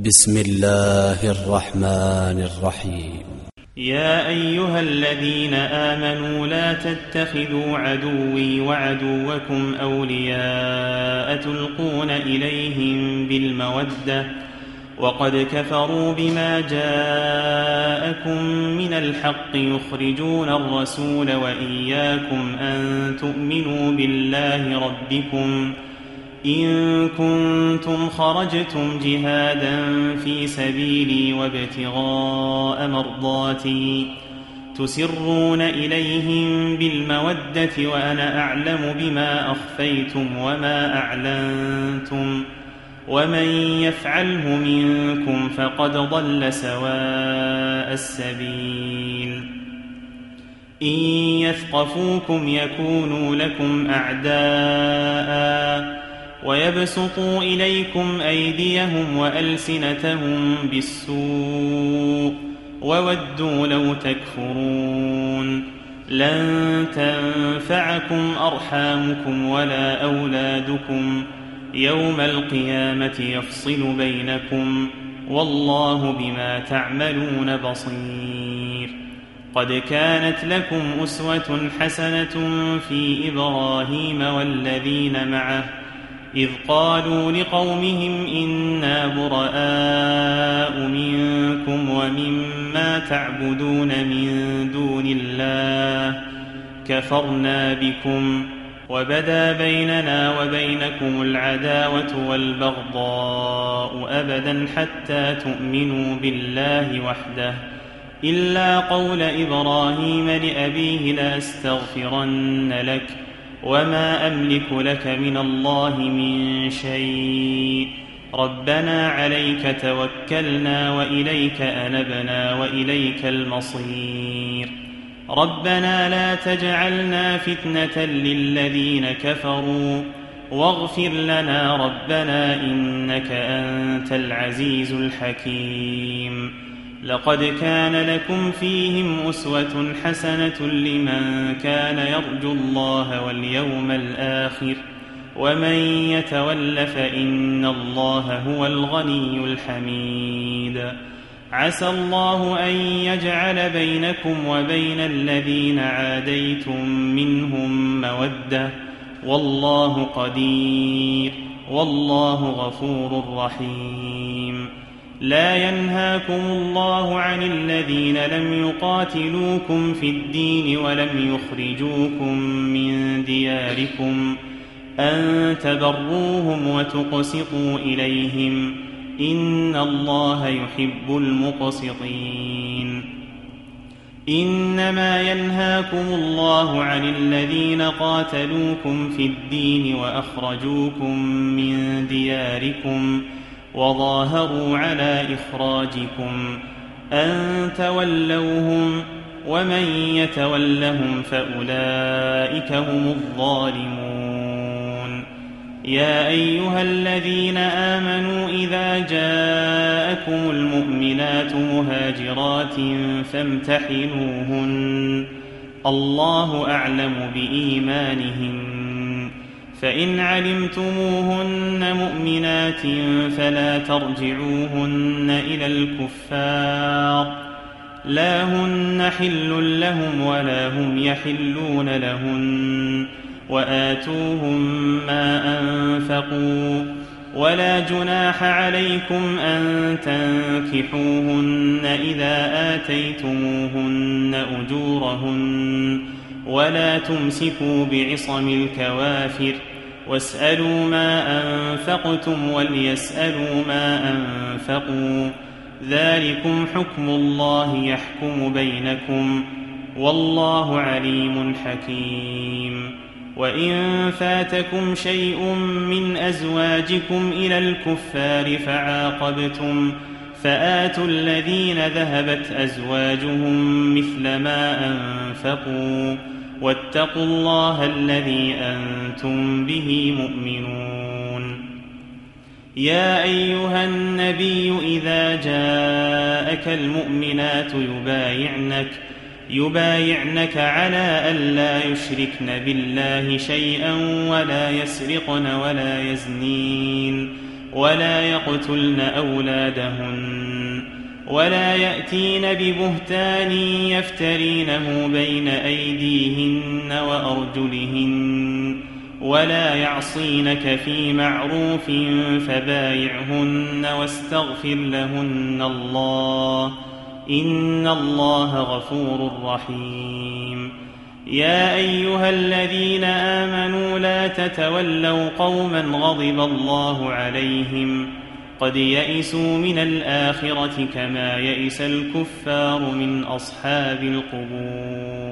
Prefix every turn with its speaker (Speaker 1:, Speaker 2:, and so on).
Speaker 1: بسم الله الرحمن الرحيم.
Speaker 2: يا أيها الذين آمنوا لا تتخذوا عدوي وعدوكم أولياء تلقون إليهم بالمودة وقد كفروا بما جاءكم من الحق يخرجون الرسول وإياكم أن تؤمنوا بالله ربكم إن كنتم خرجتم جهادا في سبيلي وابتغاء مرضاتي تسرون إليهم بالمودة وأنا أعلم بما أخفيتم وما أعلنتم ومن يفعله منكم فقد ضل سواء السبيل إن يثقفوكم يكونوا لكم أعداء ويبسطوا إليكم أيديهم وألسنتهم بالسوء وودوا لو تكفرون لن تنفعكم أرحامكم ولا أولادكم يوم القيامة يفصل بينكم والله بما تعملون بصير. قد كانت لكم أسوة حسنة في إبراهيم والذين معه إذ قالوا لقومهم إنا براء منكم ومما تعبدون من دون الله كفرنا بكم وبدا بيننا وبينكم العداوة والبغضاء أبدا حتى تؤمنوا بالله وحده إلا قول إبراهيم لأبيه لأستغفرن لك وما أملك لك من الله من شيء ربنا عليك توكلنا وإليك أنبنا وإليك المصير ربنا لا تجعلنا فتنة للذين كفروا واغفر لنا ربنا إنك أنت العزيز الحكيم. لقد كان لكم فيهم أسوة حسنة لمن كان يرجو الله واليوم الآخر ومن يتول فإن الله هو الغني الحميد. عسى الله أن يجعل بينكم وبين الذين عاديتم منهم مودة والله قدير والله غفور رحيم. لا ينهاكم الله عن الذين لم يقاتلوكم في الدين ولم يخرجوكم من دياركم أن تبروهم وتقسطوا إليهم إن الله يحب المقسطين. إنما ينهاكم الله عن الذين قاتلوكم في الدين وأخرجوكم من دياركم وظاهروا على إخراجكم أن تولوهم ومن يتولهم فأولئك هم الظالمون. يا أيها الذين آمنوا إذا جاءكم المؤمنات مهاجرات فامتحنوهن الله أعلم بإيمانهن فإن علمتموهن مؤمنات فلا ترجعوهن إلى الكفار لا هن حل لهم ولا هم يحلون لهن وآتوهم ما أنفقوا ولا جناح عليكم أن تنكحوهن إذا آتيتموهن أجورهن ولا تمسكوا بعصم الكوافر واسألوا ما أنفقتم وليسألوا ما أنفقوا ذلكم حكم الله يحكم بينكم والله عليم حكيم. وإن فاتكم شيء من أزواجكم إلى الكفار فعاقبتم فآتوا الذين ذهبت أزواجهم مثل ما أنفقوا واتقوا الله الذي أنتم به مؤمنون. يا أيها النبي إذا جاءك المؤمنات يبايعنك على ألا يشركن بالله شيئا ولا يسرقن ولا يزنين ولا يقتلن أولادهن ولا يأتين ببهتان يفترينه بين أيديهن وأرجلهن ولا يعصينك في معروف فبايعهن واستغفر لهن الله إن الله غفور رحيم. يا أيها الذين آمنوا لا تتولوا قوما غضب الله عليهم قد يئسوا من الآخرة كما يئس الكفار من أصحاب القبور.